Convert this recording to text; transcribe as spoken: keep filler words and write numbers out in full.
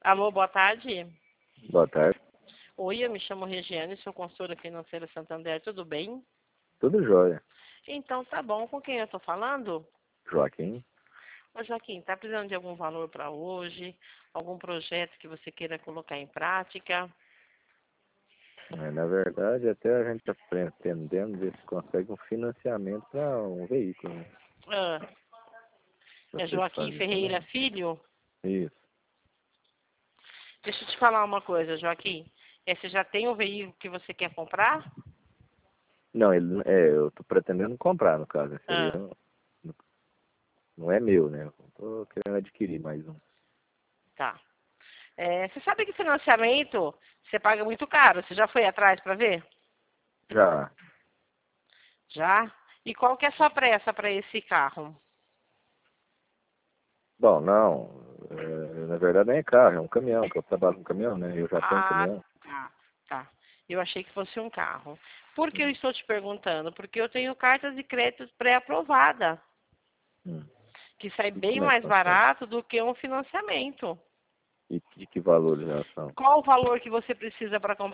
Alô, boa tarde. Boa tarde. Oi, eu me chamo Regiane, sou consultora financeira Santander, tudo bem? Tudo jóia. Então tá bom, com quem eu tô falando? Joaquim? Ô Joaquim, tá precisando de algum valor para hoje? Algum projeto que você queira colocar em prática? É, na verdade, até a gente está pretendendo ver se consegue um financiamento para um veículo, né? Ah, Pra é vocês Joaquim fazem Ferreira também. Filho? Isso. Deixa eu te falar uma coisa, Joaquim. É, você já tem o veículo que você quer comprar? Não, ele, é, eu estou pretendendo comprar, no caso. Esse aí Ah, não, não é meu, né? Eu estou querendo adquirir mais um. tá. É, você sabe que financiamento você paga muito caro. Você já foi atrás para ver? Já. Já? E qual que é a sua pressa para esse carro? Bom, não. É, na verdade, nem é carro, é um caminhão, que eu trabalho com caminhão, né? Eu já tenho um Ah, caminhão. tá, tá. Eu achei que fosse um carro. Por que eu estou te perguntando? Porque eu tenho cartas de crédito pré-aprovada, Hum. que sai E bem como é que mais funciona? barato do que um financiamento. E de que valores já são? Qual o valor que você precisa para comprar?